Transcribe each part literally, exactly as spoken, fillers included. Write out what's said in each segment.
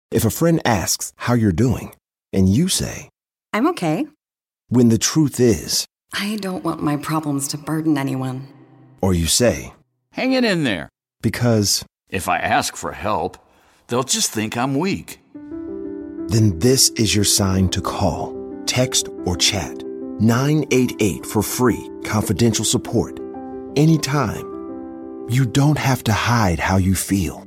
If a friend asks how you're doing, and you say, I'm okay. When the truth is, I don't want my problems to burden anyone. Or you say, hang it in there. Because if I ask for help, they'll just think I'm weak. Then this is your sign to call, text, or chat nine eight eight for free, confidential support. Anytime. You don't have to hide how you feel.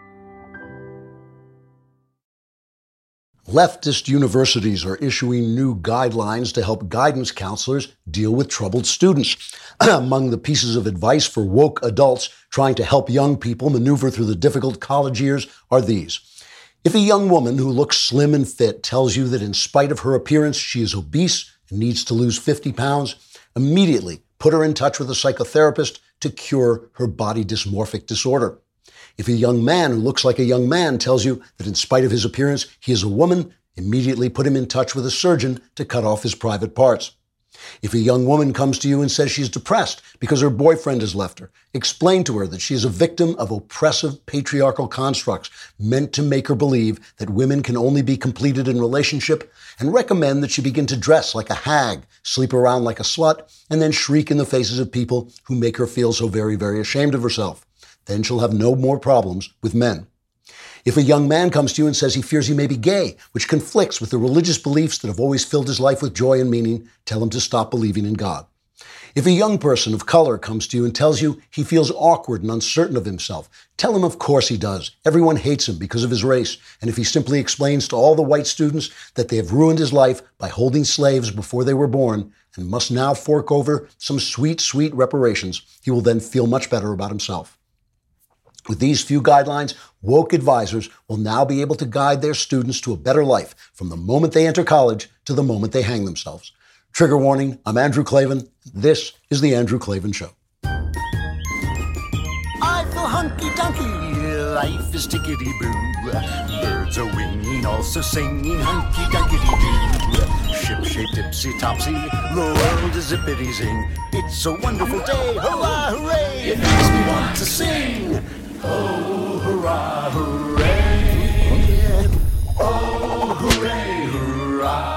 Leftist universities are issuing new guidelines to help guidance counselors deal with troubled students. Among the pieces of advice for woke adults trying to help young people maneuver through the difficult college years are these. If a young woman who looks slim and fit tells you that in spite of her appearance, she is obese and needs to lose fifty pounds, immediately put her in touch with a psychotherapist to cure her body dysmorphic disorder. If a young man who looks like a young man tells you that in spite of his appearance, he is a woman, immediately put him in touch with a surgeon to cut off his private parts. If a young woman comes to you and says she's depressed because her boyfriend has left her, explain to her that she is a victim of oppressive patriarchal constructs meant to make her believe that women can only be completed in relationship, and recommend that she begin to dress like a hag, sleep around like a slut, and then shriek in the faces of people who make her feel so very, very ashamed of herself. Then she'll have no more problems with men. If a young man comes to you and says he fears he may be gay, which conflicts with the religious beliefs that have always filled his life with joy and meaning, tell him to stop believing in God. If a young person of color comes to you and tells you he feels awkward and uncertain of himself, tell him of course he does. Everyone hates him because of his race. And if he simply explains to all the white students that they have ruined his life by holding slaves before they were born and must now fork over some sweet, sweet reparations, he will then feel much better about himself. With these few guidelines, woke advisors will now be able to guide their students to a better life from the moment they enter college to the moment they hang themselves. Trigger warning, I'm Andrew Klavan. This is The Andrew Klavan Show. I feel hunky-dunky, life is tickety-boo. Birds are winging, also singing hunky-dunky-doo. Ship-shaped, ipsy-topsy, the world is zippity-zing. It's a wonderful day, hurrah, hooray! It makes me want to sing. Oh, hurrah, hooray! Oh, hooray, hurrah!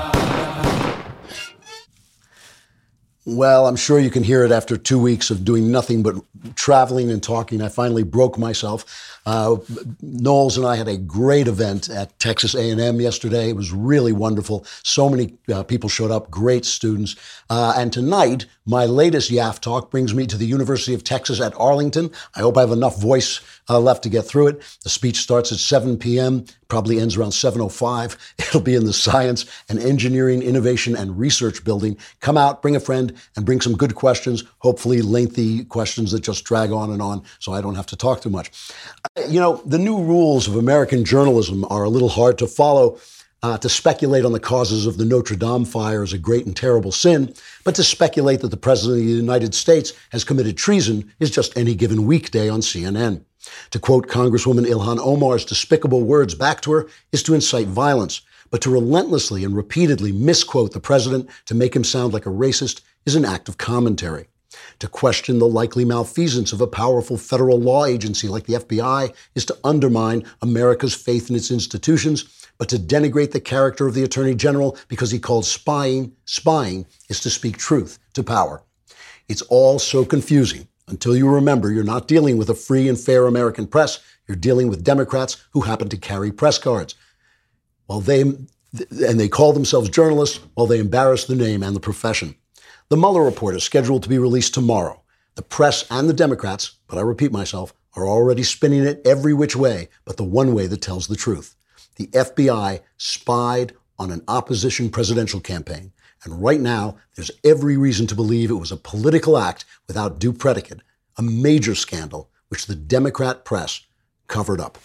Well, I'm sure you can hear it after two weeks of doing nothing but traveling and talking. I finally broke myself. Uh, Knowles and I had a great event at Texas A and M yesterday. It was really wonderful. So many uh, people showed up, great students. Uh, and tonight, my latest Y A F talk brings me to the University of Texas at Arlington. I hope I have enough voice uh, left to get through it. The speech starts at seven p.m., probably ends around seven oh five. It'll be in the Science and Engineering Innovation and Research Building. Come out, bring a friend, and bring some good questions, hopefully lengthy questions that just drag on and on so I don't have to talk too much. You know, the new rules of American journalism are a little hard to follow. Uh, to speculate on the causes of the Notre Dame fire is a great and terrible sin, but to speculate that the President of the United States has committed treason is just any given weekday on C N N. To quote Congresswoman Ilhan Omar's despicable words back to her is to incite violence, but to relentlessly and repeatedly misquote the president to make him sound like a racist is an act of commentary. To question the likely malfeasance of a powerful federal law agency like the F B I is to undermine America's faith in its institutions, but to denigrate the character of the Attorney General because he called spying, spying is to speak truth to power. It's all so confusing until you remember you're not dealing with a free and fair American press. You're dealing with Democrats who happen to carry press cards. While they, and they call themselves journalists while they embarrass the name and the profession. The Mueller report is scheduled to be released tomorrow. The press and the Democrats, but I repeat myself, are already spinning it every which way, but the one way that tells the truth. The F B I spied on an opposition presidential campaign. And right now, there's every reason to believe it was a political act without due predicate, a major scandal, which the Democrat press covered up.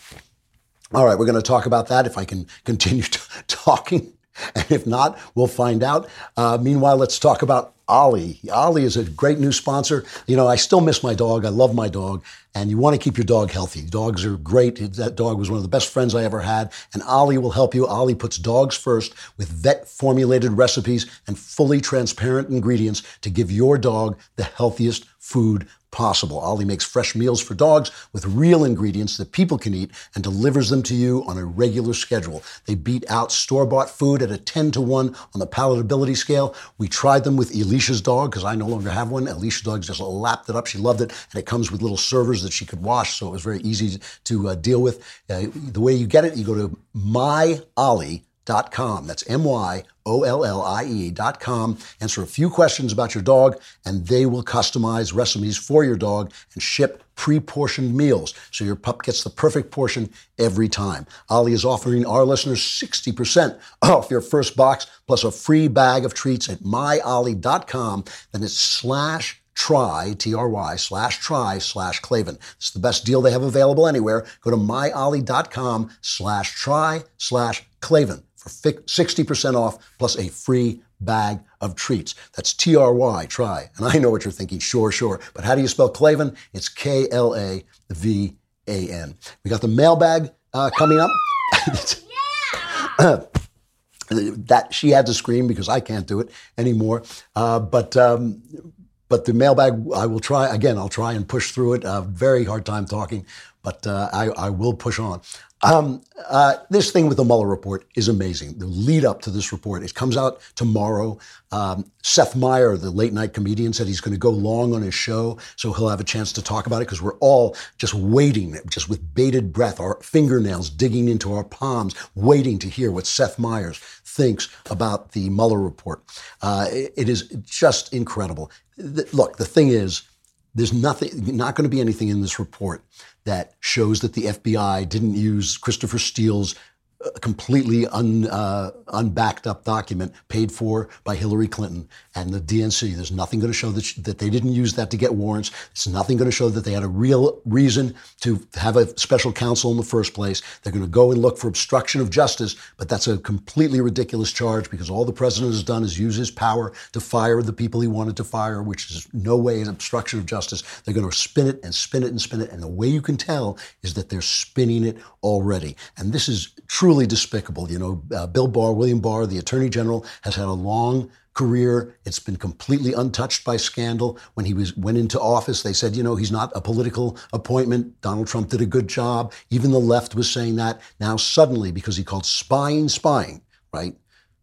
All right, we're going to talk about that if I can continue t- talking. And if not, we'll find out. Uh, meanwhile, let's talk about Ollie. Ollie is a great new sponsor. You know, I still miss my dog. I love my dog. And you want to keep your dog healthy. Dogs are great. That dog was one of the best friends I ever had. And Ollie will help you. Ollie puts dogs first with vet-formulated recipes and fully transparent ingredients to give your dog the healthiest food possible. Ollie makes fresh meals for dogs with real ingredients that people can eat and delivers them to you on a regular schedule. They beat out store-bought food at a ten to one on the palatability scale. We tried them with Alicia's dog because I no longer have one. Alicia's dog just lapped it up. She loved it. And it comes with little servers that she could wash, so it was very easy to uh, deal with. Uh, the way you get it, you go to my ollie dot com. That's M Y O L L I E dot com. Answer a few questions about your dog, and they will customize recipes for your dog and ship pre-portioned meals, so your pup gets the perfect portion every time. Ollie is offering our listeners sixty percent off your first box, plus a free bag of treats at my ollie dot com. Then it's slash try, T R Y, slash try, slash Klavan. It's the best deal they have available anywhere. Go to my ollie dot com slash try, slash Klavan for sixty percent off, plus a free bag of treats. That's T R Y, try. And I know what you're thinking, sure, sure. But how do you spell Klavan? It's K L A V A N. We got the mailbag uh, coming up. Yeah! That she had to scream because I can't do it anymore. Uh, but... Um, But the mailbag, I will try, again, I'll try and push through it. Uh, very hard time talking, but uh, I, I will push on. Um, uh, this thing with the Mueller report is amazing. The lead up to this report, it comes out tomorrow. Um, Seth Meyer, the late night comedian, said he's going to go long on his show, so he'll have a chance to talk about it because we're all just waiting, just with bated breath, our fingernails digging into our palms, waiting to hear what Seth Meyers thinks about the Mueller report. Uh, it, it is just incredible. Look, the thing is, there's nothing, not going to be anything in this report that shows that the F B I didn't use Christopher Steele's uh, completely un, uh, unbacked up document paid for by Hillary Clinton and the D N C. There's nothing going to show that, sh- that they didn't use that to get warrants. It's nothing going to show that they had a real reason to have a special counsel in the first place. They're going to go and look for obstruction of justice, but that's a completely ridiculous charge because all the president has done is use his power to fire the people he wanted to fire, which is no way an obstruction of justice. They're going to spin it and spin it and spin it. And the way you can tell is that they're spinning it already. And this is truly despicable. You know, uh, Bill Barr, William Barr, the Attorney General, has had a long career. It's been completely untouched by scandal. When he was went into office, they said, you know, he's not a political appointment. Donald Trump did a good job. Even the left was saying that. Now suddenly, because he called spying spying, right?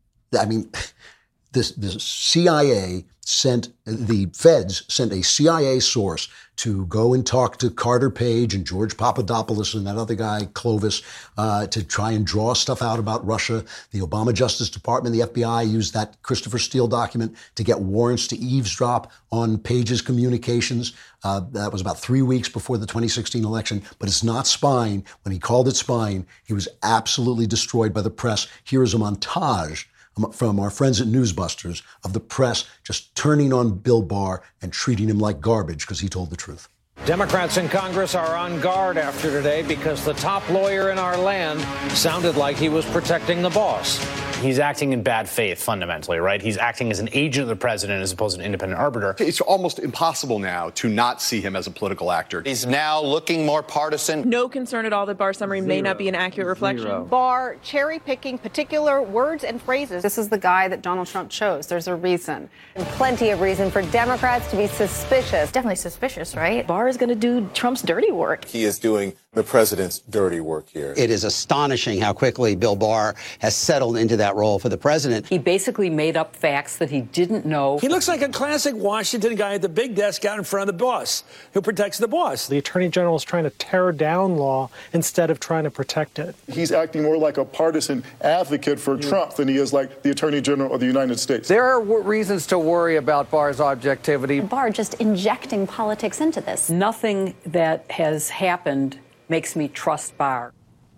I mean, this, this C I A sent, the feds sent a C I A source to go and talk to Carter Page and George Papadopoulos and that other guy, Clovis, uh, to try and draw stuff out about Russia. The Obama Justice Department, the F B I, used that Christopher Steele document to get warrants to eavesdrop on Page's communications. Uh, that was about three weeks before the twenty sixteen election. But it's not spying. When he called it spying, he was absolutely destroyed by the press. Here is a montage from our friends at Newsbusters of the press just turning on Bill Barr and treating him like garbage because he told the truth. Democrats in Congress are on guard after today because the top lawyer in our land sounded like he was protecting the boss. He's acting in bad faith, fundamentally, right? He's acting as an agent of the president as opposed to an independent arbiter. It's almost impossible now to not see him as a political actor. He's now looking more partisan. No concern at all that Barr's summary Zero. may not be an accurate reflection. Zero. Barr cherry-picking particular words and phrases. This is the guy that Donald Trump chose. There's a reason. And plenty of reason for Democrats to be suspicious. Definitely suspicious, right? Barr is going to do Trump's dirty work. He is doing the president's dirty work here. It is astonishing how quickly Bill Barr has settled into that role for the president. He basically made up facts that he didn't know. He looks like a classic Washington guy at the big desk out in front of the boss, who protects the boss. The attorney general is trying to tear down law instead of trying to protect it. He's acting more like a partisan advocate for yeah. Trump than he is like the attorney general of the United States. There are w- reasons to worry about Barr's objectivity. Barr just injecting politics into this. Nothing that has happened makes me trust Barr.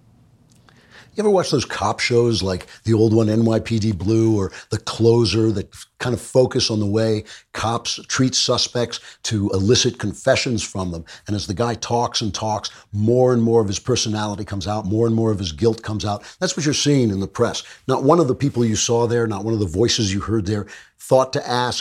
You ever watch those cop shows like the old one, N Y P D Blue, or The Closer, that kind of focus on the way cops treat suspects to elicit confessions from them? And as the guy talks and talks, more and more of his personality comes out, more and more of his guilt comes out. That's what you're seeing in the press. Not one of the people you saw there, not one of the voices you heard there, thought to ask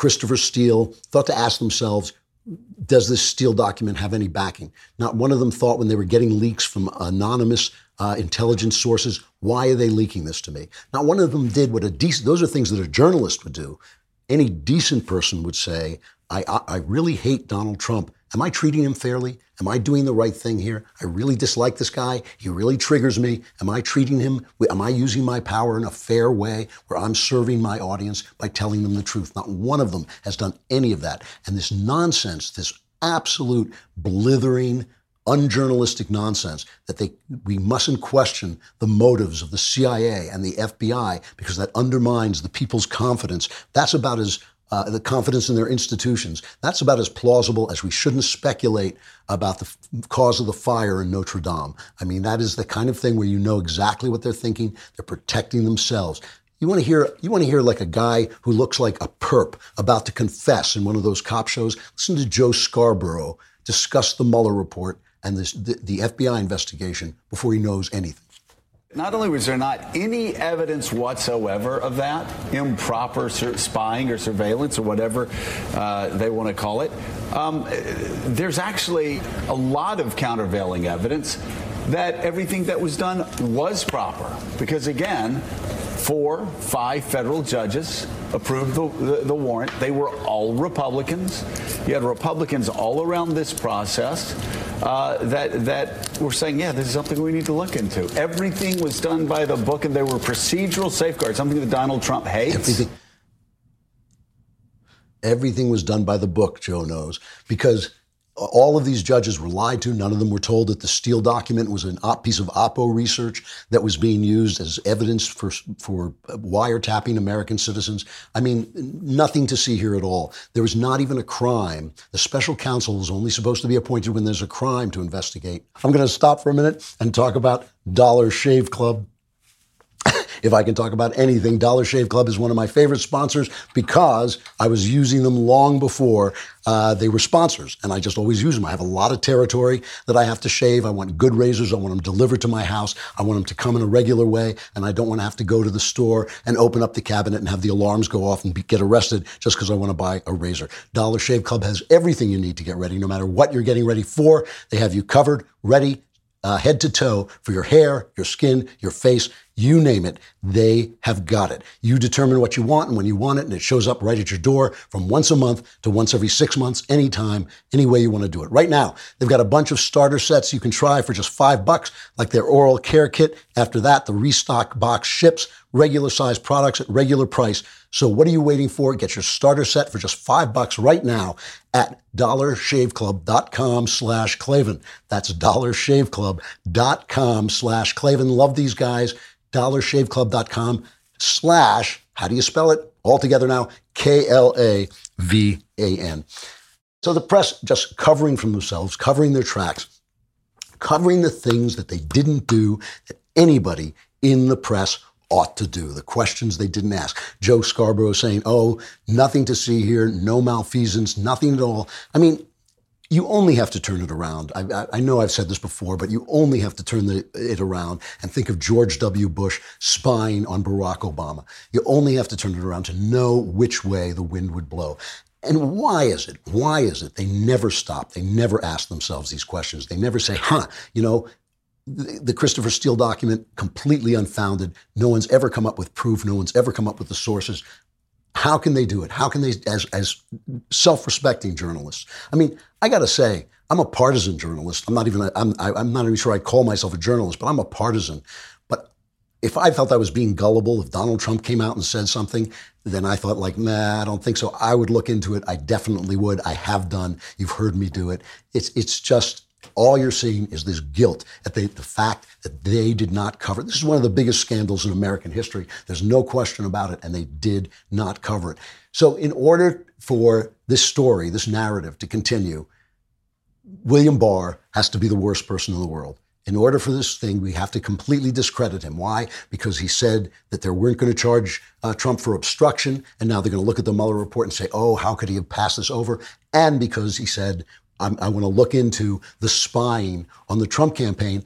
Christopher Steele thought to ask themselves, does this Steele document have any backing? Not one of them thought when they were getting leaks from anonymous uh, intelligence sources, why are they leaking this to me? Not one of them did what a decent, those are things that a journalist would do. Any decent person would say, I, I, I really hate Donald Trump. Am I treating him fairly? Am I doing the right thing here? I really dislike this guy. He really triggers me. Am I treating him, am I using my power in a fair way where I'm serving my audience by telling them the truth? Not one of them has done any of that. And this nonsense, this absolute blithering, unjournalistic nonsense that they we mustn't question the motives of the C I A and the F B I because that undermines the people's confidence. That's about as Uh, the confidence in their institutions. That's about as plausible as we shouldn't speculate about the f- cause of the fire in Notre Dame. I mean, that is the kind of thing where you know exactly what they're thinking. They're protecting themselves. You want to hear, you want to hear like a guy who looks like a perp about to confess in one of those cop shows? Listen to Joe Scarborough discuss the Mueller report and this, the, the F B I investigation before he knows anything. Not only was there not any evidence whatsoever of that, improper sur- spying or surveillance or whatever uh, they want to call it, um, there's actually a lot of countervailing evidence that everything that was done was proper. Because again, four, five federal judges approved the, the, the warrant. They were all Republicans. You had Republicans all around this process uh, that that were saying, yeah, this is something we need to look into. Everything was done by the book, and there were procedural safeguards, something that Donald Trump hates. Everything, everything was done by the book, Joe knows, because all of these judges were lied to. None of them were told that the Steele document was an op- piece of Oppo research that was being used as evidence for for wiretapping American citizens. I mean, nothing to see here at all. There was not even a crime. The special counsel is only supposed to be appointed when there's a crime to investigate. I'm going to stop for a minute and talk about Dollar Shave Club. If I can talk about anything, Dollar Shave Club is one of my favorite sponsors because I was using them long before uh, they were sponsors, and I just always use them. I have a lot of territory that I have to shave. I want good razors. I want them delivered to my house. I want them to come in a regular way, and I don't want to have to go to the store and open up the cabinet and have the alarms go off and be, get arrested just because I want to buy a razor. Dollar Shave Club has everything you need to get ready, no matter what you're getting ready for. They have you covered, ready, Uh, head to toe for your hair, your skin, your face, you name it, they have got it. You determine what you want and when you want it, and it shows up right at your door from once a month to once every six months, anytime, any way you want to do it. Right now, they've got a bunch of starter sets you can try for just five bucks, like their oral care kit. After that, the restock box ships, regular size products at regular price. So what are you waiting for? Get your starter set for just five bucks right now at dollarshaveclub.com slash Klavan. That's dollarshaveclub.com slash Klavan. Love these guys. dollarshaveclub.com slash, how do you spell it? All together now, K L A V A N. So the press just covering from themselves, covering their tracks, covering the things that they didn't do that anybody in the press ought to do, the questions they didn't ask. Joe Scarborough saying, oh, nothing to see here, no malfeasance, nothing at all. I mean, you only have to turn it around. I, I, I know I've said this before, but you only have to turn the, it around and think of George W. Bush spying on Barack Obama. You only have to turn it around to know which way the wind would blow. And why is it? Why is it they never stop? They never ask themselves these questions. They never say, huh, you know, the Christopher Steele document, completely unfounded. No one's ever come up with proof. No one's ever come up with the sources. How can they do it? How can they, as, as self-respecting journalists? I mean, I got to say, I'm a partisan journalist. I'm not even, a, I'm, I'm not even sure I call myself a journalist, but I'm a partisan. But if I felt I was being gullible, if Donald Trump came out and said something, then I thought like, nah, I don't think so. I would look into it. I definitely would. I have done. You've heard me do it. It's, it's just, all you're seeing is this guilt at the, the fact that they did not cover it. This is one of the biggest scandals in American history. There's no question about it, and they did not cover it. So in order for this story, this narrative to continue, William Barr has to be the worst person in the world. In order for this thing, we have to completely discredit him. Why? Because he said that they weren't going to charge uh, Trump for obstruction, and now they're going to look at the Mueller report and say, oh, how could he have passed this over? And because he said, I want to look into the spying on the Trump campaign.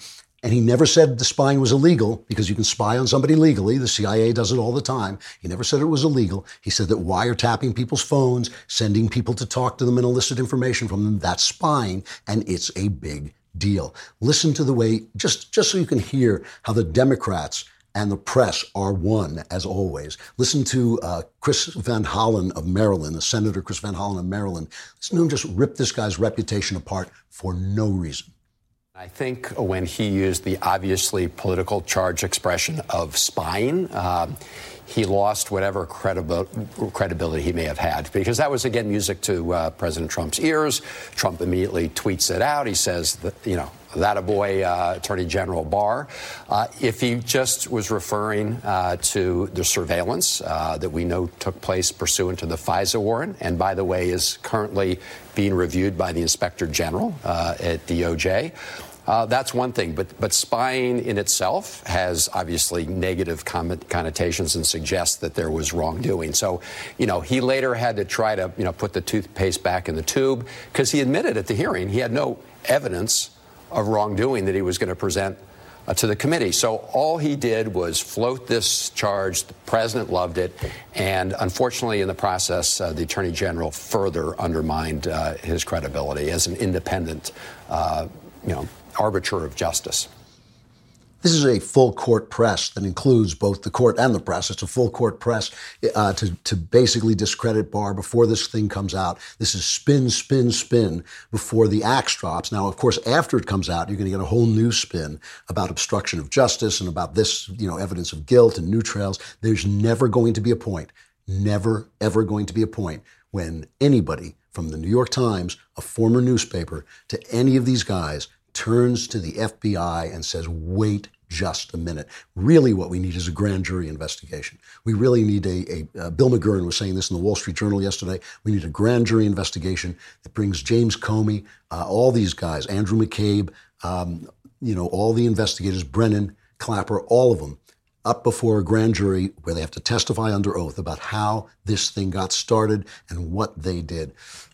And he never said the spying was illegal, because you can spy on somebody legally. The C I A does it all the time. He never said it was illegal. He said that wiretapping people's phones, sending people to talk to them and elicit information from them, that's spying, and it's a big deal. Listen to the way, just, just so you can hear how the Democrats and the press are one, as always. Listen to uh, Chris Van Hollen of Maryland, the Senator Chris Van Hollen of Maryland. Listen to him just rip this guy's reputation apart for no reason. I think when he used the obviously political charge expression of spying, uh, he lost whatever credibil- credibility he may have had, because that was, again, music to uh, President Trump's ears. Trump immediately tweets it out. He says, that, you know, that a boy, uh, Attorney General Barr. Uh, if he just was referring uh, to the surveillance uh, that we know took place pursuant to the FISA warrant, and by the way, is currently being reviewed by the Inspector General uh, at D O J, Uh, that's one thing, but but spying in itself has obviously negative connotations and suggests that there was wrongdoing. So, you know, he later had to try to, you know, put the toothpaste back in the tube, because he admitted at the hearing he had no evidence of wrongdoing that he was going to present uh, to the committee. So all he did was float this charge. The president loved it. And unfortunately, in the process, uh, the attorney general further undermined uh, his credibility as an independent, uh, you know, arbiter of justice. This is a full court press that includes both the court and the press. It's a full court press uh, to, to basically discredit Barr before this thing comes out. This is spin, spin, spin before the axe drops. Now, of course, after it comes out, you're going to get a whole new spin about obstruction of justice and about this, you know, evidence of guilt and new trails. There's never going to be a point, never, ever going to be a point when anybody from the New York Times, a former newspaper, to any of these guys turns to the F B I and says, wait just a minute. Really what we need is a grand jury investigation. We really need a, a uh, Bill McGurn was saying this in the Wall Street Journal yesterday. We need a grand jury investigation that brings James Comey, uh, all these guys, Andrew McCabe, um, you know, all the investigators, Brennan, Clapper, all of them, up before a grand jury where they have to testify under oath about how this thing got started and what they did.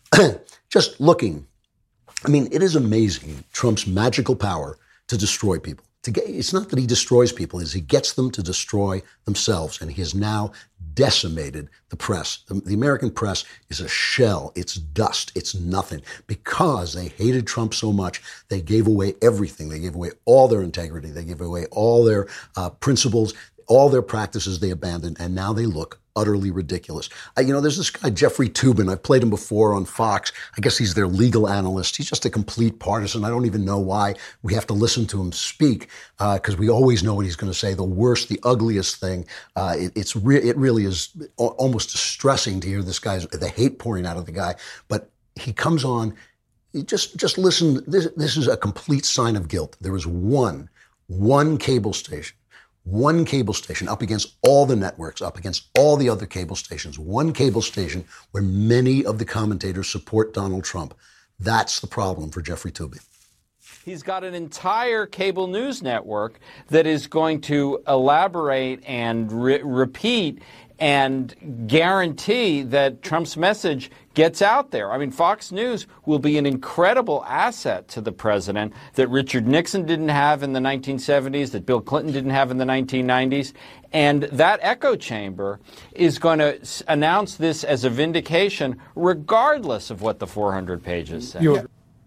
Just looking, I mean, it is amazing, Trump's magical power to destroy people. To get, it's not that he destroys people, it's he gets them to destroy themselves. And he has now decimated the press. The, the American press is a shell. It's dust. It's nothing. Because they hated Trump so much, they gave away everything. They gave away all their integrity. They gave away all their uh, principles, all their practices they abandoned. And now they look utterly ridiculous. Uh, you know, there's this guy, Jeffrey Toobin. I've played him before on Fox. I guess he's their legal analyst. He's just a complete partisan. I don't even know why we have to listen to him speak, because uh, we always know what he's going to say. The worst, the ugliest thing. Uh, it, it's re- it really is almost distressing to hear this guy's, the hate pouring out of the guy. But he comes on, just, just listen. This, this is a complete sign of guilt. There was one, one cable station One cable station up against all the networks, up against all the other cable stations, one cable station where many of the commentators support Donald Trump. That's the problem for Jeffrey Toobin. He's got an entire cable news network that is going to elaborate and re- repeat and guarantee that Trump's message gets out there. I mean, Fox News will be an incredible asset to the president that Richard Nixon didn't have in the nineteen seventies, that Bill Clinton didn't have in the nineteen nineties. And that echo chamber is going to s- announce this as a vindication regardless of what the four hundred pages say. Yeah.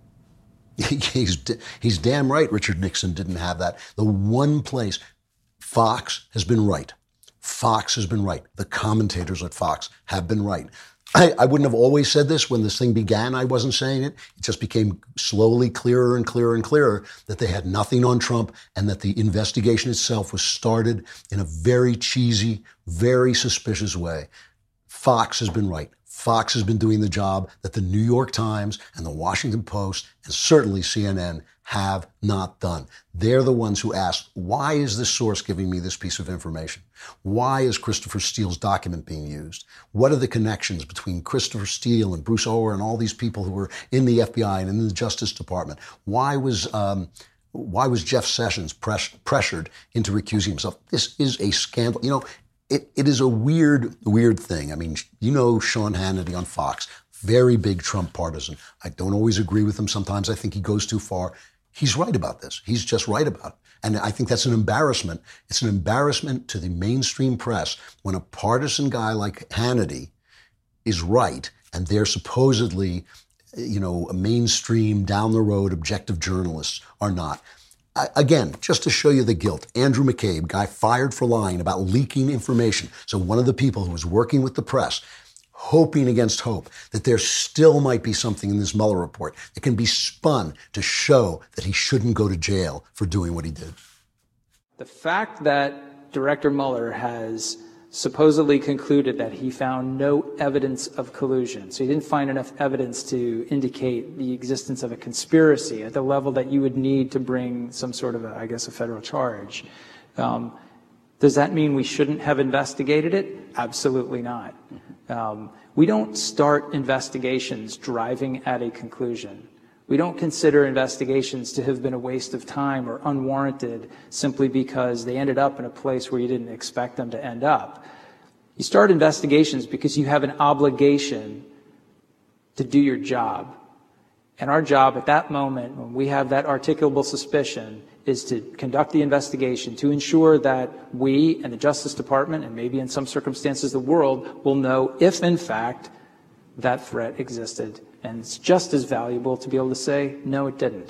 He's, he's damn right Richard Nixon didn't have that. The one place Fox has been right. Fox has been right. The commentators at Fox have been right. I, I wouldn't have always said this when this thing began. I wasn't saying it. It just became slowly clearer and clearer and clearer that they had nothing on Trump and that the investigation itself was started in a very cheesy, very suspicious way. Fox has been right. Fox has been doing the job that the New York Times and the Washington Post and certainly C N N have not done. They're the ones who asked, why is this source giving me this piece of information? Why is Christopher Steele's document being used? What are the connections between Christopher Steele and Bruce Ower and all these people who were in the F B I and in the Justice Department? Why was um, why was Jeff Sessions press- pressured into recusing himself? This is a scandal. You know, it, it is a weird, weird thing. I mean, you know Sean Hannity on Fox, very big Trump partisan. I don't always agree with him. Sometimes I think he goes too far. He's right about this. He's just right about it. And I think that's an embarrassment. It's an embarrassment to the mainstream press when a partisan guy like Hannity is right and they're supposedly, you know, mainstream, down the road, objective journalists are not. I, again, just to show you the guilt, Andrew McCabe, guy fired for lying about leaking information. So one of the people who was working with the press, hoping against hope that there still might be something in this Mueller report that can be spun to show that he shouldn't go to jail for doing what he did. The fact that Director Mueller has supposedly concluded that he found no evidence of collusion, so he didn't find enough evidence to indicate the existence of a conspiracy at the level that you would need to bring some sort of, a, I guess, a federal charge. Um, does that mean we shouldn't have investigated it? Absolutely not. Um, we don't start investigations driving at a conclusion. We don't consider investigations to have been a waste of time or unwarranted simply because they ended up in a place where you didn't expect them to end up. You start investigations because you have an obligation to do your job. And our job at that moment, when we have that articulable suspicion, is to conduct the investigation to ensure that we and the Justice Department, and maybe in some circumstances the world, will know if, in fact, that threat existed. And it's just as valuable to be able to say, no, it didn't.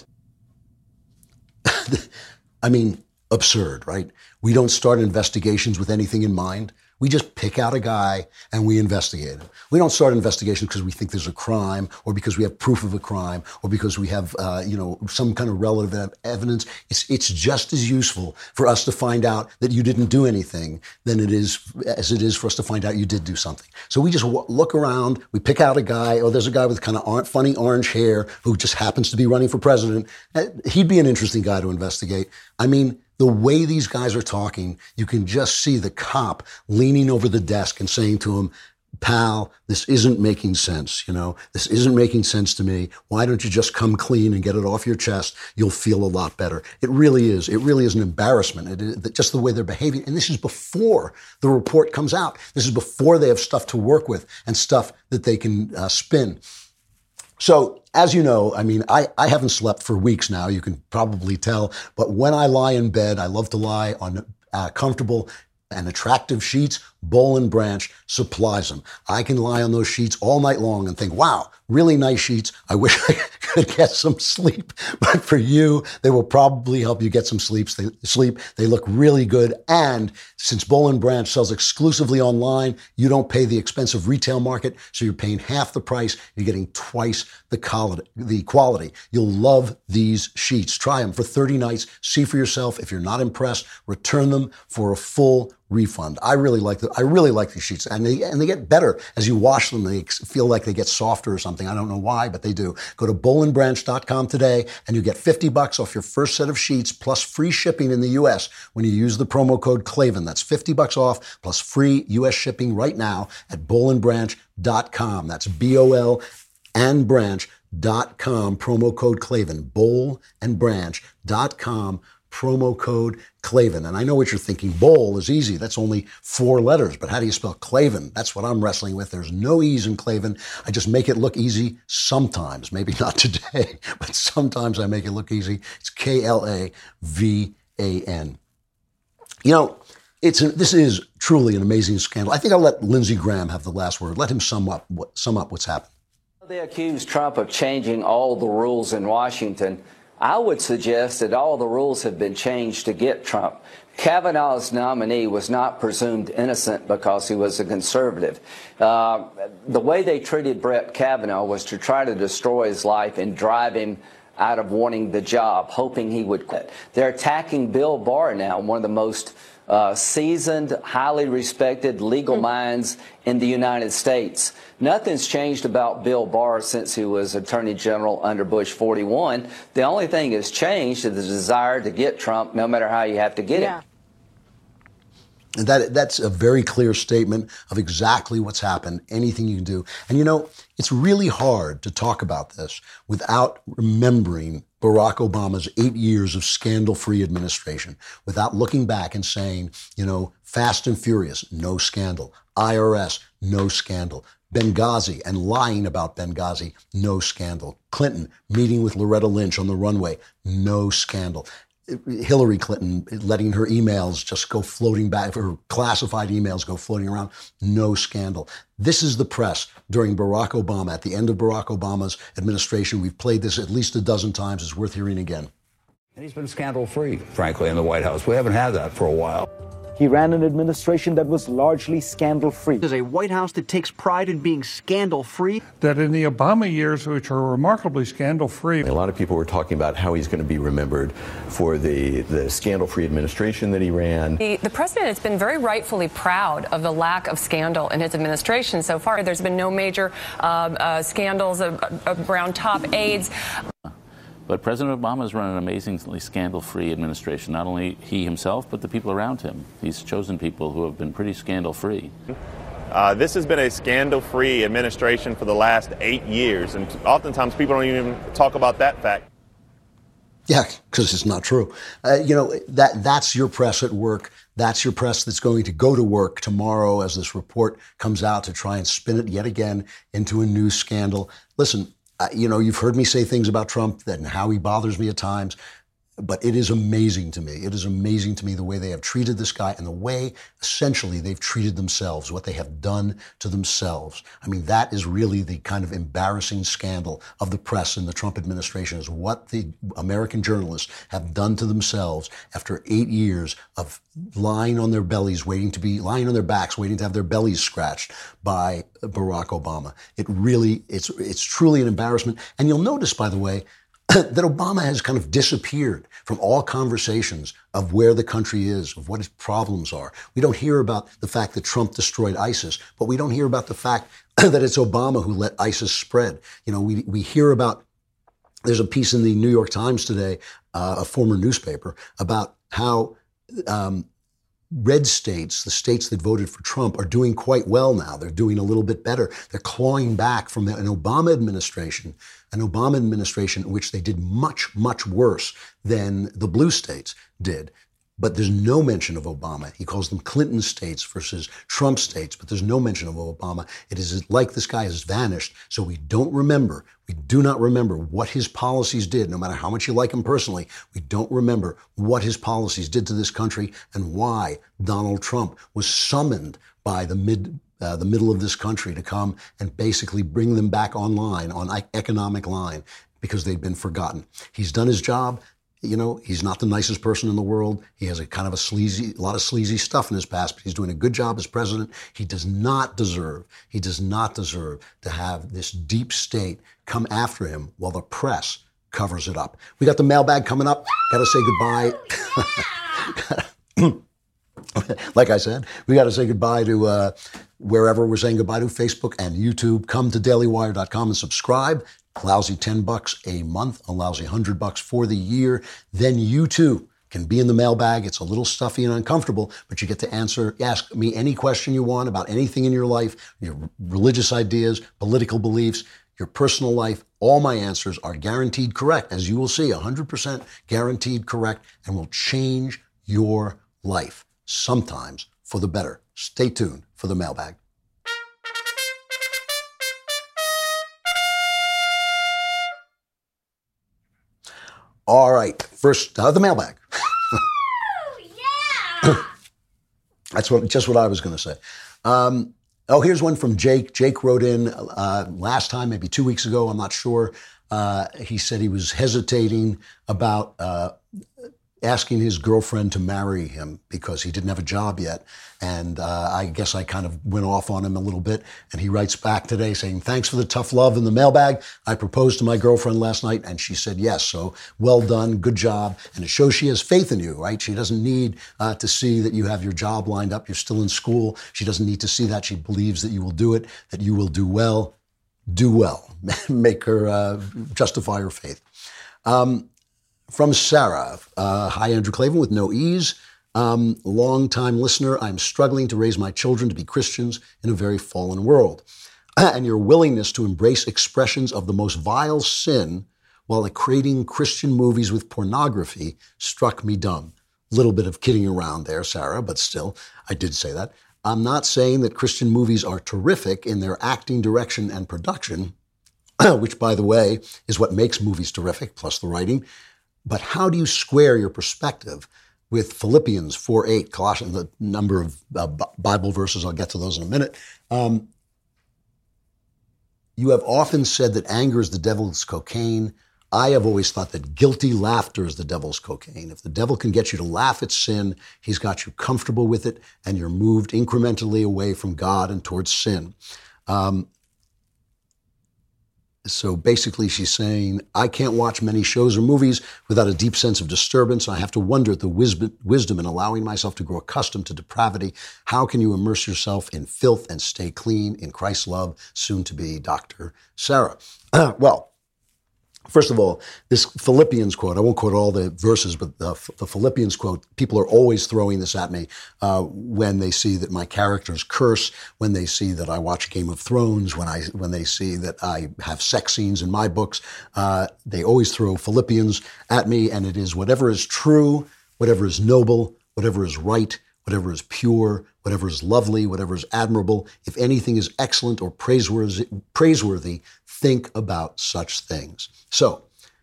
I mean, absurd, right? We don't start investigations with anything in mind. We just pick out a guy and we investigate him. We don't start investigations because we think there's a crime or because we have proof of a crime or because we have, uh, you know, some kind of relative evidence. It's, it's just as useful for us to find out that you didn't do anything than it is, as it is for us to find out you did do something. So we just w- look around, we pick out a guy, or there's a guy with kind of or- funny orange hair who just happens to be running for president. He'd be an interesting guy to investigate. I mean, the way these guys are talking, you can just see the cop leaning over the desk and saying to him, pal, this isn't making sense, you know, this isn't making sense to me. Why don't you just come clean and get it off your chest? You'll feel a lot better. It really is. It really is an embarrassment. It is just the way they're behaving. And this is before the report comes out. This is before they have stuff to work with and stuff that they can uh, spin. So, as you know, I mean, I, I haven't slept for weeks now, you can probably tell, but when I lie in bed, I love to lie on uh, comfortable and attractive sheets. Boll and Branch supplies them. I can lie on those sheets all night long and think, wow, really nice sheets. I wish I could get some sleep. But for you, they will probably help you get some sleep. They, sleep. They look really good. And since Boll and Branch sells exclusively online, you don't pay the expensive retail market, so you're paying half the price. You're getting twice the quality. The quality. You'll love these sheets. Try them for thirty nights. See for yourself. If you're not impressed, return them for a full refund. I really like the, I really like these sheets, and they and they get better as you wash them. They feel like they get softer or something. I don't know why, but they do. Go to boll and branch dot com today, and you get fifty bucks off your first set of sheets plus free shipping in the U S when you use the promo code Klavan. That's fifty bucks off plus free U S shipping right now at boll and branch dot com. That's B O L and branch dot com. Promo code Klavan. boll and branch dot com. Promo code Klavan. And I know what you're thinking. Boll is easy. That's only four letters. But how do you spell Klavan? That's what I'm wrestling with. There's no E's in Klavan. I just make it look easy sometimes. Maybe not today, but sometimes I make it look easy. It's K L A V A N. You know, it's a, this is truly an amazing scandal. I think I'll let Lindsey Graham have the last word. Let him sum up what, sum up what's happened. They accuse Trump of changing all the rules in Washington. I would suggest that all the rules have been changed to get Trump. Kavanaugh's nominee was not presumed innocent because he was a conservative. Uh, the way they treated Brett Kavanaugh was to try to destroy his life and drive him out of wanting the job, hoping he would quit. They're attacking Bill Barr now, one of the most uh, seasoned, highly respected legal minds in the United States. Nothing's changed about Bill Barr since he was Attorney General under Bush forty-one. The only thing that's changed is the desire to get Trump, no matter how you have to get yeah. him. And that that's a very clear statement of exactly what's happened, anything you can do. And, you know, it's really hard to talk about this without remembering Barack Obama's eight years of scandal-free administration, without looking back and saying, you know, Fast and Furious, no scandal. I R S, no scandal. Benghazi and lying about Benghazi, no scandal. Clinton meeting with Loretta Lynch on the runway, no scandal. Hillary Clinton letting her emails just go floating back, her classified emails go floating around, no scandal. This is the press during Barack Obama, at the end of Barack Obama's administration. We've played this at least a dozen times. It's worth hearing again. And he's been scandal-free, frankly, in the White House. We haven't had that for a while. He ran an administration that was largely scandal-free. There's a White House that takes pride in being scandal-free. That in the Obama years, which are remarkably scandal-free. A lot of people were talking about how he's going to be remembered for the, the scandal-free administration that he ran. The, the president has been very rightfully proud of the lack of scandal in his administration so far. There's been no major uh, uh, scandals uh, around top aides. But President Obama has run an amazingly scandal-free administration, not only he himself, but the people around him. He's chosen people who have been pretty scandal-free. Uh, this has been a scandal-free administration for the last eight years, and oftentimes people don't even talk about that fact. Yeah, because it's not true. Uh, you know, that that's your press at work. That's your press that's going to go to work tomorrow as this report comes out to try and spin it yet again into a new scandal. Listen, Uh, you know, you've heard me say things about Trump and how he bothers me at times, but it is amazing to me. It is amazing to me the way they have treated this guy and the way, essentially, they've treated themselves, what they have done to themselves. I mean, that is really the kind of embarrassing scandal of the press in the Trump administration, is what the American journalists have done to themselves after eight years of lying on their bellies, waiting to be, lying on their backs, waiting to have their bellies scratched by Barack Obama. It really, it's, it's truly an embarrassment. And you'll notice, by the way, that Obama has kind of disappeared from all conversations of where the country is, of what its problems are. We don't hear about the fact that Trump destroyed ISIS, but we don't hear about the fact that it's Obama who let ISIS spread. You know, we, we hear about, there's a piece in the New York Times today, uh, a former newspaper, about how um, red states, the states that voted for Trump, are doing quite well now. They're doing a little bit better. They're clawing back from an Obama administration, an Obama administration in which they did much, much worse than the blue states did. But there's no mention of Obama. He calls them Clinton states versus Trump states, but there's no mention of Obama. It is like this guy has vanished, so we don't remember. We do not remember what his policies did, no matter how much you like him personally. We don't remember what his policies did to this country and why Donald Trump was summoned by the mid uh, the middle of this country to come and basically bring them back online, on economic line, because they'd been forgotten. He's done his job. You know, he's not the nicest person in the world. He has a kind of a sleazy, a lot of sleazy stuff in his past, but he's doing a good job as president. He does not deserve, he does not deserve to have this deep state come after him while the press covers it up. We got the mailbag coming up. Got to say goodbye. Like I said, we got to say goodbye to uh, wherever we're saying goodbye to, Facebook and YouTube. Come to daily wire dot com and subscribe. A lousy ten bucks a month, a lousy one hundred bucks for the year. Then you too can be in the mailbag. It's a little stuffy and uncomfortable, but you get to answer, ask me any question you want about anything in your life, your religious ideas, political beliefs, your personal life. All my answers are guaranteed correct, as you will see, one hundred percent guaranteed correct, and will change your life, sometimes for the better. Stay tuned for the mailbag. All right, first, uh, the mailbag. Oh, yeah! That's what, just what I was going to say. Um, oh, here's one from Jake. Jake wrote in uh, last time, maybe two weeks ago, I'm not sure. Uh, he said he was hesitating about uh, asking his girlfriend to marry him because he didn't have a job yet. And uh, I guess I kind of went off on him a little bit. And he writes back today saying, thanks for the tough love in the mailbag. I proposed to my girlfriend last night and she said yes. So well done. Good job. And it shows she has faith in you, right? She doesn't need uh, to see that you have your job lined up. You're still in school. She doesn't need to see that. She believes that you will do it, that you will do well. Do well. Make her uh, justify her faith. Um, From Sarah, uh, hi, Andrew Klavan with no ease. Um, long-time listener, I'm struggling to raise my children to be Christians in a very fallen world. And your willingness to embrace expressions of the most vile sin while creating Christian movies with pornography struck me dumb. A little bit of kidding around there, Sarah, but still, I did say that. I'm not saying that Christian movies are terrific in their acting, direction, and production, which, by the way, is what makes movies terrific, plus the writing. But how do you square your perspective with Philippians four eight, Colossians, the number of uh, Bible verses, I'll get to those in a minute. Um, you have often said that anger is the devil's cocaine. I have always thought that guilty laughter is the devil's cocaine. If the devil can get you to laugh at sin, he's got you comfortable with it, and you're moved incrementally away from God and towards sin. Um, So basically she's saying, I can't watch many shows or movies without a deep sense of disturbance. I have to wonder at the wisdom in allowing myself to grow accustomed to depravity. How can you immerse yourself in filth and stay clean in Christ's love, soon to be Doctor Sarah? Well, first of all, this Philippians quote, I won't quote all the verses, but the, the Philippians quote, people are always throwing this at me uh, when they see that my characters curse, when they see that I watch Game of Thrones, when I when they see that I have sex scenes in my books. Uh, they always throw Philippians at me, and it is whatever is true, whatever is noble, whatever is right, whatever is pure, whatever is lovely, whatever is admirable. If anything is excellent or praiseworthy, praiseworthy, think about such things. So,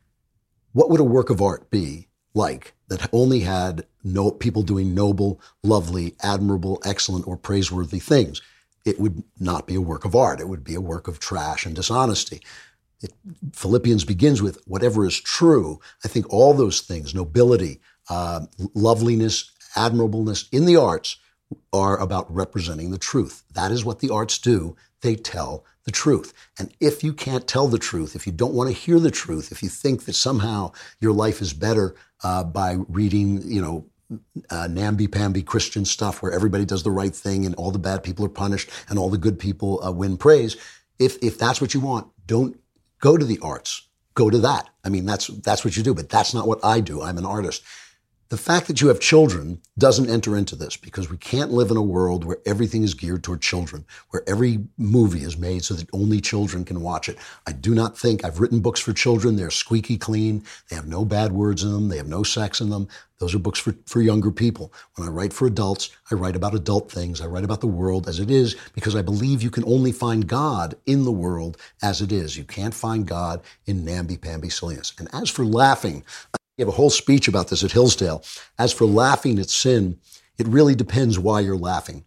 what would a work of art be like that only had no people doing noble, lovely, admirable, excellent, or praiseworthy things? It would not be a work of art. It would be a work of trash and dishonesty. It, Philippians begins with whatever is true. I think all those things, nobility, uh, loveliness, admirableness in the arts, are about representing the truth. That is what the arts do. They tell the truth. And if you can't tell the truth, if you don't want to hear the truth, if you think that somehow your life is better uh, by reading, you know, uh, namby-pamby Christian stuff where everybody does the right thing and all the bad people are punished and all the good people uh, win praise, if if that's what you want, don't go to the arts. Go to that. I mean, that's that's what you do, but that's not what I do. I'm an artist. The fact that you have children doesn't enter into this, because we can't live in a world where everything is geared toward children, where every movie is made so that only children can watch it. I do not think, I've written books for children. They're squeaky clean. They have no bad words in them. They have no sex in them. Those are books for, for younger people. When I write for adults, I write about adult things. I write about the world as it is, because I believe you can only find God in the world as it is. You can't find God in namby-pamby silliness. And as for laughing, I gave a whole speech about this at Hillsdale. As for laughing at sin, it really depends why you're laughing.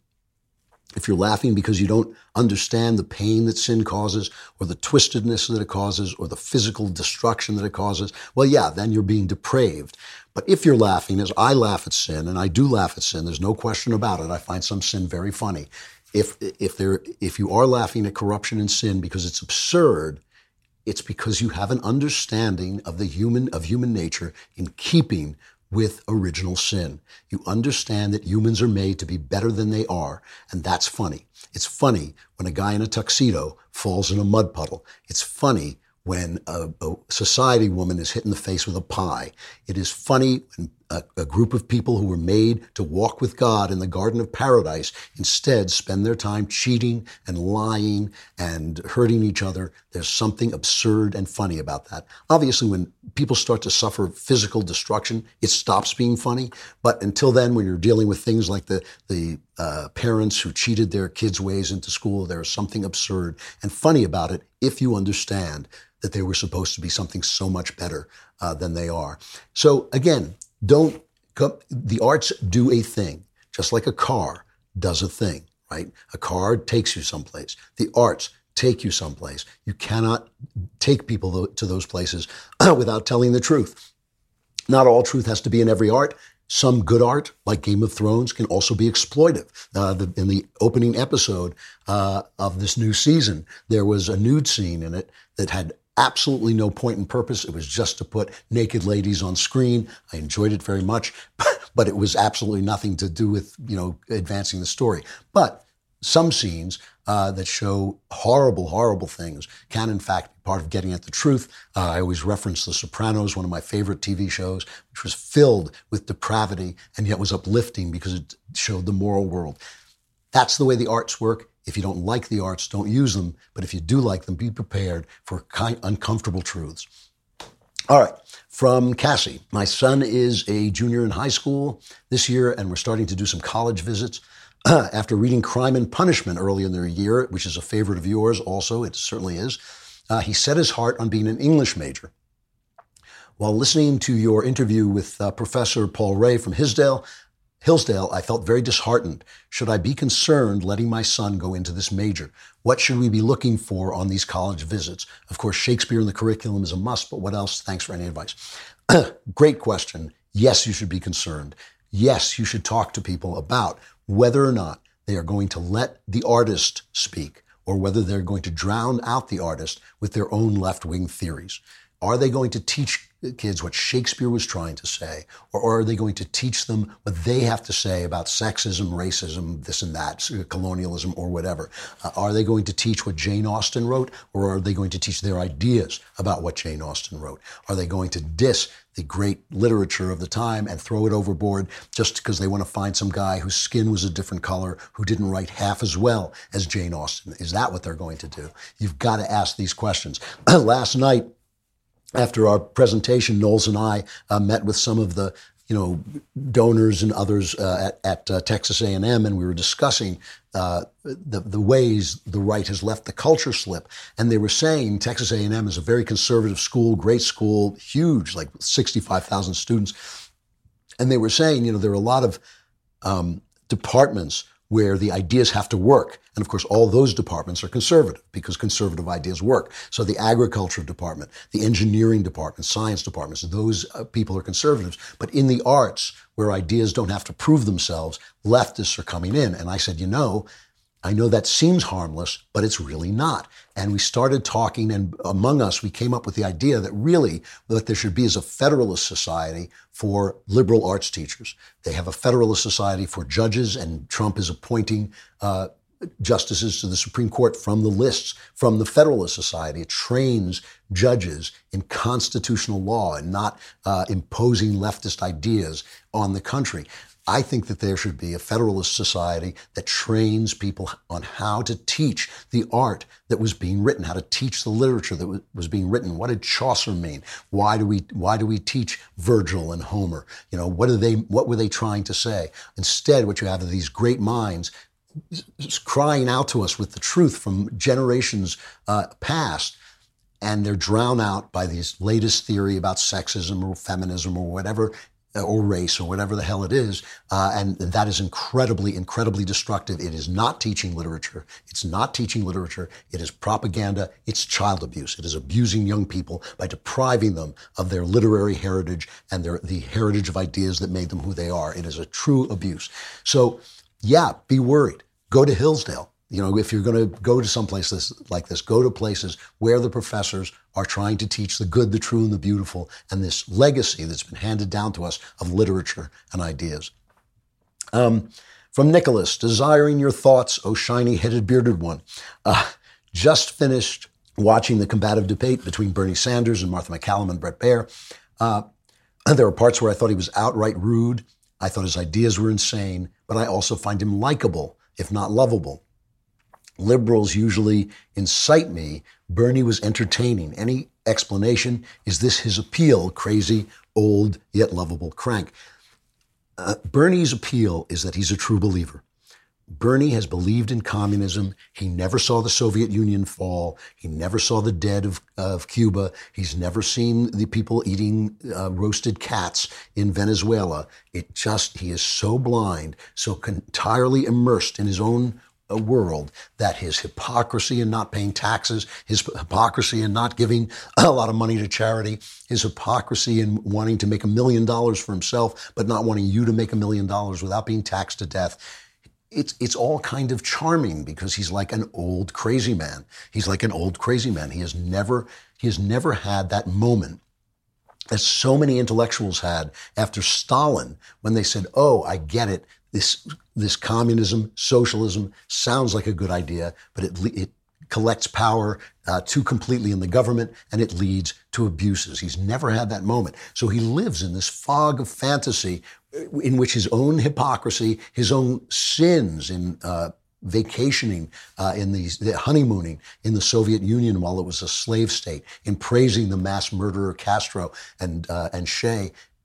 If you're laughing because you don't understand the pain that sin causes, or the twistedness that it causes, or the physical destruction that it causes, well, yeah, then you're being depraved. But if you're laughing, as I laugh at sin, and I do laugh at sin, there's no question about it. I find some sin very funny. If, if, there, if you are laughing at corruption and sin because it's absurd, it's because you have an understanding of the human, of human nature in keeping with original sin. You understand that humans are made to be better than they are, and that's funny. It's funny when a guy in a tuxedo falls in a mud puddle. It's funny when a, a society woman is hit in the face with a pie. It is funny when a, a group of people who were made to walk with God in the Garden of Paradise instead spend their time cheating and lying and hurting each other. There's something absurd and funny about that. Obviously, when people start to suffer physical destruction, it stops being funny. But until then, when you're dealing with things like the, the uh, parents who cheated their kids' ways into school, there is something absurd and funny about it if you understand that they were supposed to be something so much better uh, than they are. So again, don't come, the arts do a thing, just like a car does a thing, right? A car takes you someplace. The arts take you someplace. You cannot take people to those places without telling the truth. Not all truth has to be in every art. Some good art, like Game of Thrones, can also be exploitive. Uh, the, in the opening episode uh, of this new season, there was a nude scene in it that had absolutely no point and purpose. It was just to put naked ladies on screen. I enjoyed it very much, but it was absolutely nothing to do with, you know, advancing the story. But some scenes uh, that show horrible, horrible things can, in fact, be part of getting at the truth. Uh, I always reference The Sopranos, one of my favorite T V shows, which was filled with depravity and yet was uplifting because it showed the moral world. That's the way the arts work. If you don't like the arts, don't use them. But if you do like them, be prepared for kind, uncomfortable truths. All right. From Cassie. My son is a junior in high school this year, and we're starting to do some college visits. After reading Crime and Punishment early in the year, which is a favorite of yours also, it certainly is, uh, he set his heart on being an English major. While listening to your interview with uh, Professor Paul Ray from Hillsdale, Hillsdale, I felt very disheartened. Should I be concerned letting my son go into this major? What should we be looking for on these college visits? Of course, Shakespeare in the curriculum is a must, but what else? Thanks for any advice. Great question. Yes, you should be concerned. Yes, you should talk to people about whether or not they are going to let the artist speak or whether they're going to drown out the artist with their own left-wing theories. Are they going to teach kids what Shakespeare was trying to say, or are they going to teach them what they have to say about sexism, racism, this and that, colonialism, or whatever? Uh, are they going to teach what Jane Austen wrote, or are they going to teach their ideas about what Jane Austen wrote? Are they going to diss the great literature of the time and throw it overboard just because they want to find some guy whose skin was a different color who didn't write half as well as Jane Austen? Is that what they're going to do? You've got to ask these questions. Last night, after our presentation, Knowles and I uh, met with some of the, you know, donors and others uh, at, at uh, Texas A and M, and we were discussing uh, the, the ways the right has left the culture slip. And they were saying Texas A and M is a very conservative school, great school, huge, like sixty-five thousand students. And they were saying, you know, there are a lot of um, departments where the ideas have to work. And of course, all those departments are conservative because conservative ideas work. So the agriculture department, the engineering department, science departments, those uh, people are conservatives. But in the arts, where ideas don't have to prove themselves, leftists are coming in. And I said, you know, I know that seems harmless, but it's really not. And we started talking, and among us, we came up with the idea that really what there should be is a Federalist Society for liberal arts teachers. They have a Federalist Society for judges, and Trump is appointing uh, justices to the Supreme Court from the lists from the Federalist Society. It trains judges in constitutional law and not uh, imposing leftist ideas on the country. I think that there should be a Federalist Society that trains people on how to teach the art that was being written, how to teach the literature that was being written. What did Chaucer mean? Why do we why do we teach Virgil and Homer? You know, what are they what were they trying to say? Instead, what you have are these great minds crying out to us with the truth from generations uh, past, and they're drowned out by this latest theory about sexism or feminism or whatever, or race or whatever the hell it is. Uh, and that is incredibly, incredibly destructive. It is not teaching literature. It's not teaching literature. It is propaganda. It's child abuse. It is abusing young people by depriving them of their literary heritage and their, the heritage of ideas that made them who they are. It is a true abuse. So yeah, be worried. Go to Hillsdale. You know, if you're going to go to some places like this, go to places where the professors are trying to teach the good, the true, and the beautiful, and this legacy that's been handed down to us of literature and ideas. Um, from Nicholas, desiring your thoughts, oh shiny-headed bearded one. Uh, just finished watching the combative debate between Bernie Sanders and Martha MacCallum and Bret Baier. Uh, there were parts where I thought he was outright rude. I thought his ideas were insane, but I also find him likable, if not lovable. Liberals usually incite me. Bernie was entertaining. Any explanation? Is this his appeal? Crazy, old, yet lovable crank. Uh, Bernie's appeal is that he's a true believer. Bernie has believed in communism. He never saw the Soviet Union fall. He never saw the dead of, of Cuba. He's never seen the people eating uh, roasted cats in Venezuela. It just, he is so blind, so entirely immersed in his own a world that his hypocrisy in not paying taxes, his hypocrisy in not giving a lot of money to charity, his hypocrisy in wanting to make a million dollars for himself, but not wanting you to make a million dollars without being taxed to death. It's, it's all kind of charming because he's like an old crazy man. He's like an old crazy man. He has never, he has never had that moment as so many intellectuals had after Stalin when they said, oh, I get it. This, this communism, socialism sounds like a good idea, but it, it collects power uh, too completely in the government and it leads to abuses. He's never had that moment. So he lives in this fog of fantasy in which his own hypocrisy, his own sins in uh, vacationing uh, in these, the honeymooning in the Soviet Union while it was a slave state, in praising the mass murderer Castro and, uh, and Che,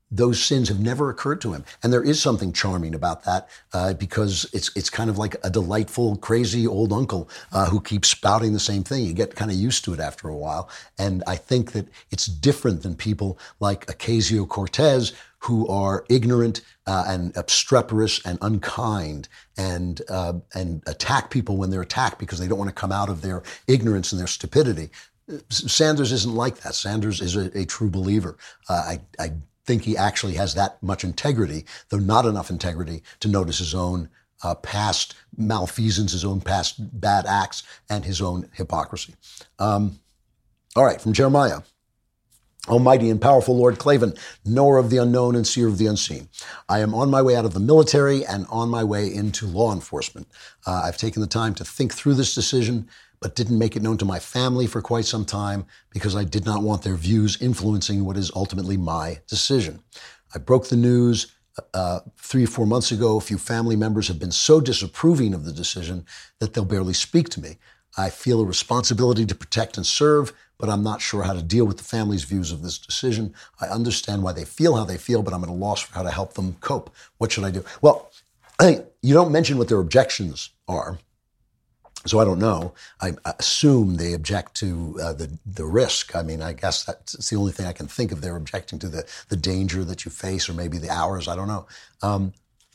those sins have never occurred to him. And there is something charming about that uh, because it's it's kind of like a delightful, crazy old uncle uh, who keeps spouting the same thing. You get kind of used to it after a while. And I think that it's different than people like Ocasio-Cortez, who are ignorant uh, and obstreperous and unkind and uh, and attack people when they're attacked because they don't want to come out of their ignorance and their stupidity. Sanders isn't like that. Sanders is a, a true believer. Uh, I, I think he actually has that much integrity, though not enough integrity to notice his own uh, past malfeasance, his own past bad acts, and his own hypocrisy. Um, all right, from Jeremiah. Almighty and powerful Lord Klavan, knower of the unknown and seer of the unseen. I am on my way out of the military and on my way into law enforcement. Uh, I've taken the time to think through this decision, but didn't make it known to my family for quite some time because I did not want their views influencing what is ultimately my decision. I broke the news uh, three or four months ago. A few family members have been so disapproving of the decision that they'll barely speak to me. I feel a responsibility to protect and serve, but I'm not sure how to deal with the family's views of this decision. I understand why they feel how they feel, but I'm at a loss for how to help them cope. What should I do? Well, I, you don't mention what their objections are, so I don't know. I assume they object to uh, the the risk. I mean, I guess that's the only thing I can think of. They're objecting to the, the danger that you face or maybe the hours. I don't know. Um,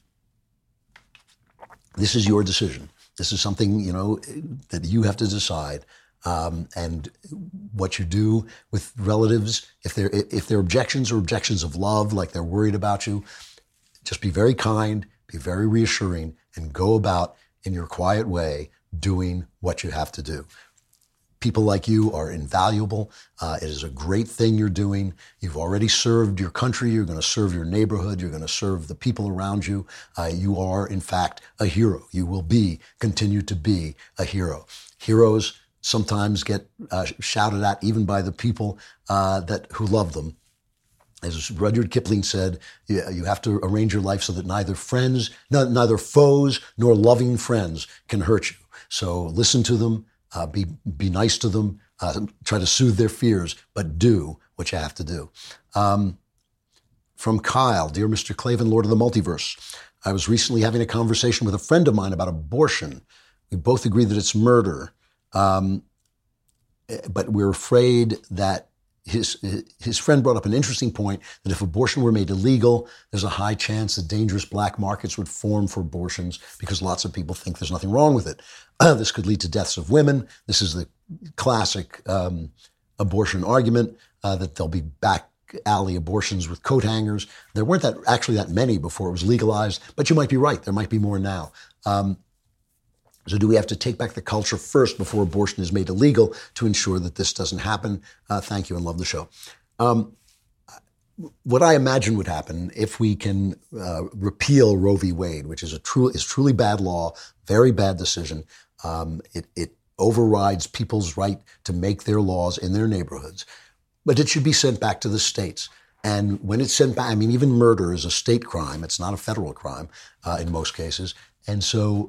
this is your decision. This is something, you know, that you have to decide. Um, and what you do with relatives, if they're, if their objections are objections of love, like they're worried about you, just be very kind, be very reassuring, and go about in your quiet way doing what you have to do. People like you are invaluable. Uh, it is a great thing you're doing. You've already served your country. You're going to serve your neighborhood. You're going to serve the people around you. Uh, you are, in fact, a hero. You will be, continue to be a hero. Heroes sometimes get uh, shouted at even by the people uh, that who love them. As Rudyard Kipling said, you, you have to arrange your life so that neither friends, no, neither foes nor loving friends can hurt you. So listen to them, uh, be be nice to them, uh, try to soothe their fears, but do what you have to do. Um, from Kyle, dear Mister Klavan, Lord of the Multiverse, I was recently having a conversation with a friend of mine about abortion. We both agree that it's murder. Um, but we're afraid that his his friend brought up an interesting point that if abortion were made illegal, there's a high chance that dangerous black markets would form for abortions because lots of people think there's nothing wrong with it. Uh, this could lead to deaths of women. This is the classic um, abortion argument uh, that there'll be back alley abortions with coat hangers. There weren't that actually that many before it was legalized, but you might be right. There might be more now. Um, So do we have to take back the culture first before abortion is made illegal to ensure that this doesn't happen? Uh, thank you and love the show. Um, what I imagine would happen if we can uh, repeal Roe v. Wade, which is a true is truly bad law, very bad decision. Um, it, it overrides people's right to make their laws in their neighborhoods, but it should be sent back to the states. And when it's sent back, I mean, even murder is a state crime. It's not a federal crime uh, in most cases. And so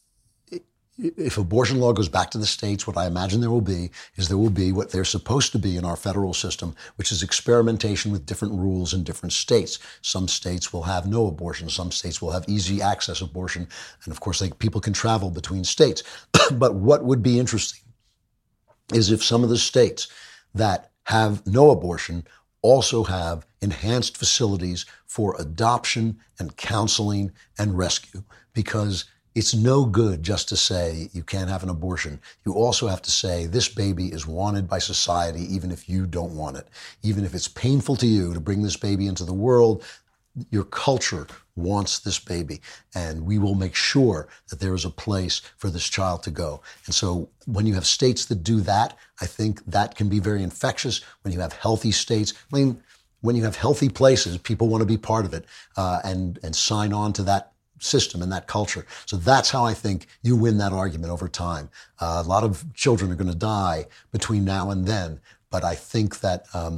if abortion law goes back to the states, what I imagine there will be is there will be what they're supposed to be in our federal system, which is experimentation with different rules in different states. Some states will have no abortion. Some states will have easy access abortion. And of course, they, people can travel between states. But what would be interesting is if some of the states that have no abortion also have enhanced facilities for adoption and counseling and rescue, because it's no good just to say you can't have an abortion. You also have to say this baby is wanted by society, even if you don't want it. Even if it's painful to you to bring this baby into the world, your culture wants this baby. And we will make sure that there is a place for this child to go. And so when you have states that do that, I think that can be very infectious. When you have healthy states, I mean, when you have healthy places, people want to be part of it uh, and, and sign on to that system and that culture. So that's how I think you win that argument over time. Uh, a lot of children are going to die between now and then, but I think that um,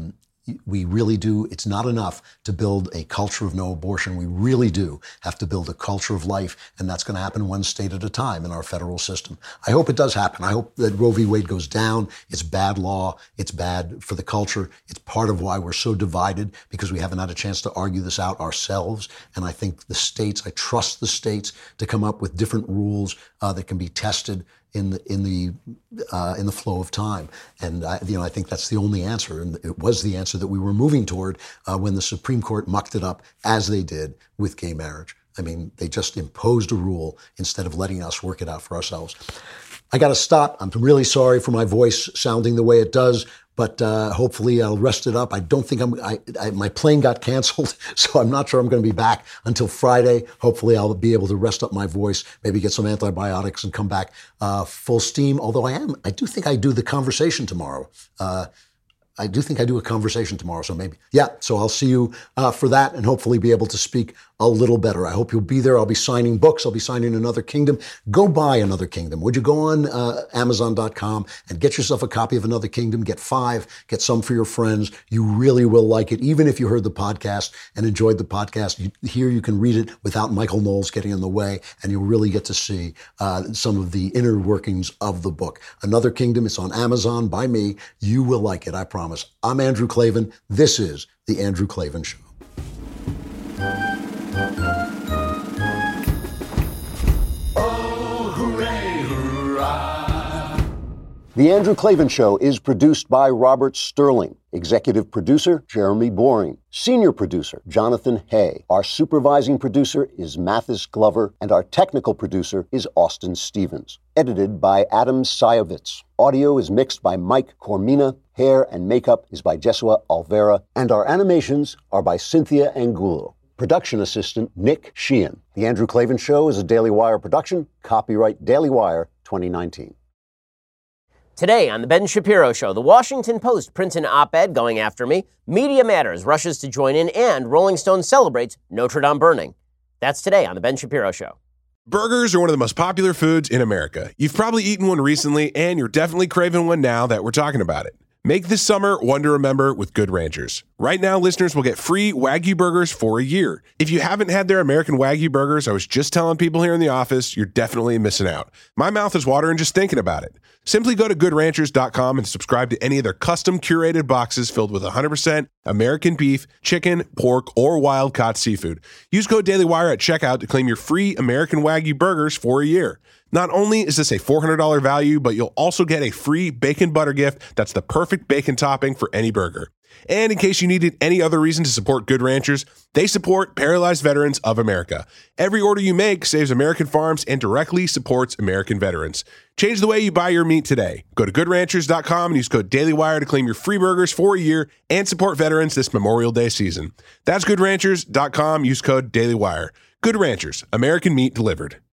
we really do. It's not enough to build a culture of no abortion. We really do have to build a culture of life, and that's going to happen one state at a time in our federal system. I hope it does happen. I hope that Roe v. Wade goes down. It's bad law. It's bad for the culture. It's part of why we're so divided, because we haven't had a chance to argue this out ourselves. And I think the states, I trust the states to come up with different rules uh, that can be tested in the in the uh, in the flow of time, and I, you know I think that's the only answer, and it was the answer that we were moving toward uh, when the Supreme Court mucked it up as they did with gay marriage. I mean, they just imposed a rule instead of letting us work it out for ourselves. I got to stop. I'm really sorry for my voice sounding the way it does, but uh, hopefully I'll rest it up. I don't think I'm, I, I, my plane got canceled, so I'm not sure I'm going to be back until Friday. Hopefully I'll be able to rest up my voice, maybe get some antibiotics and come back uh, full steam. Although I am, I do think I do the conversation tomorrow. Uh, I do think I do a conversation tomorrow, so maybe. Yeah, so I'll see you uh, for that and hopefully be able to speak a little better. I hope you'll be there. I'll be signing books. I'll be signing Another Kingdom. Go buy Another Kingdom. Would you go on uh, Amazon dot com and get yourself a copy of Another Kingdom? Get five. Get some for your friends. You really will like it. Even if you heard the podcast and enjoyed the podcast, you, here you can read it without Michael Knowles getting in the way, and you'll really get to see uh, some of the inner workings of the book. Another Kingdom, it's on Amazon by me. You will like it, I promise. I'm Andrew Klavan. This is The Andrew Klavan Show. The Andrew Klavan Show is produced by Robert Sterling. Executive producer, Jeremy Boring. Senior producer, Jonathan Hay. Our supervising producer is Mathis Glover, and our technical producer is Austin Stevens. Edited by Adam Sayevitz. Audio is mixed by Mike Cormina. Hair and makeup is by Jesua Alvera. And our animations are by Cynthia Angulo. Production assistant, Nick Sheehan. The Andrew Klavan Show is a Daily Wire production. Copyright Daily Wire twenty nineteen. Today on The Ben Shapiro Show, the Washington Post prints an op-ed going after me, Media Matters rushes to join in, and Rolling Stone celebrates Notre Dame burning. That's today on The Ben Shapiro Show. Burgers are one of the most popular foods in America. You've probably eaten one recently, and you're definitely craving one now that we're talking about it. Make this summer one to remember with Good Ranchers. Right now, listeners will get free Wagyu burgers for a year. If you haven't had their American Wagyu burgers, I was just telling people here in the office, you're definitely missing out. My mouth is watering just thinking about it. Simply go to good ranchers dot com and subscribe to any of their custom curated boxes filled with one hundred percent American beef, chicken, pork, or wild-caught seafood. Use code DailyWire at checkout to claim your free American Wagyu burgers for a year. Not only is this a four hundred dollars value, but you'll also get a free bacon butter gift that's the perfect bacon topping for any burger. And in case you needed any other reason to support Good Ranchers, they support Paralyzed Veterans of America. Every order you make saves American farms and directly supports American veterans. Change the way you buy your meat today. Go to good ranchers dot com and use code DailyWire to claim your free burgers for a year and support veterans this Memorial Day season. That's good ranchers dot com. Use code DailyWire. Good Ranchers, American meat delivered.